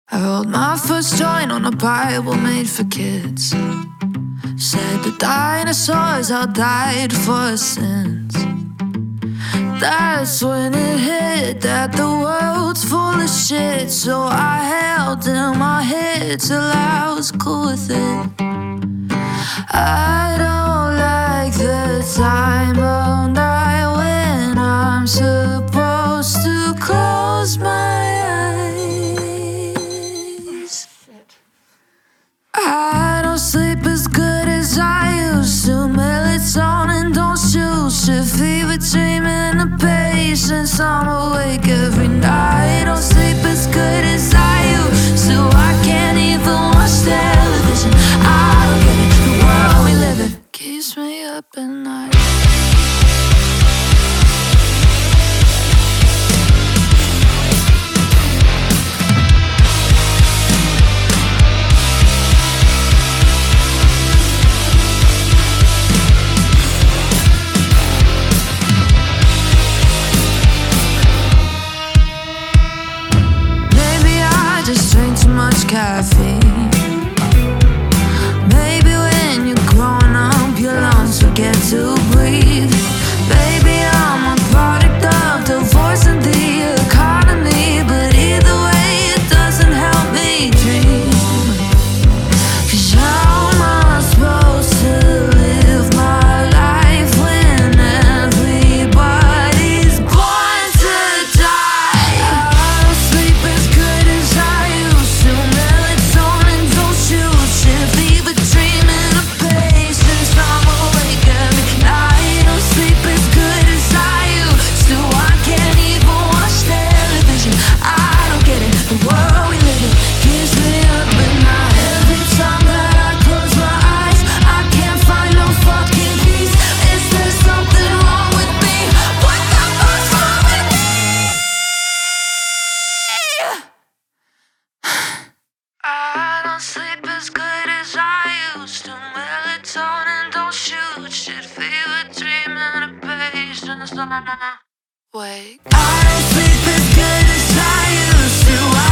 I rolled my first joint on a Bible made for kids. Said the dinosaurs all died for our sins. That's when it hit that the world's full of shit. So I held in my head till I was cool with it. I don't like the time of night when I'm supposed to close my eyes. I don't sleep as good as I used to. Melatonin don't shoot shit. Fever dreaming of patience. I'm awake every night. Don't sleep as good as I used to. I can't even watch television. I don't get it. The world we live in keeps me up at night. Just drink too much caffeine. Maybe when you're growing up, your lungs forget to breathe. Baby, I'm a product of divorce and the economy, but either way, it doesn't help me dream. 'Cause how am I supposed to live my life when everybody's born to die? I don't sleep as good as I used to. Melatonin don't shoot shit. Fever dreaming of patience. I'm awake every night. Don't sleep as good as I used to. I can't even watch television. I don't get it. The world we live in keeps me up at night. Every time that I close my eyes, I can't find no fucking peace. Is there something wrong with me? What the fuck's wrong with me? I don't sleep as good as I used to. Melatonin don't shoot shit. Fever dreaming of patience. Wait, I don't sleep as good as I used to.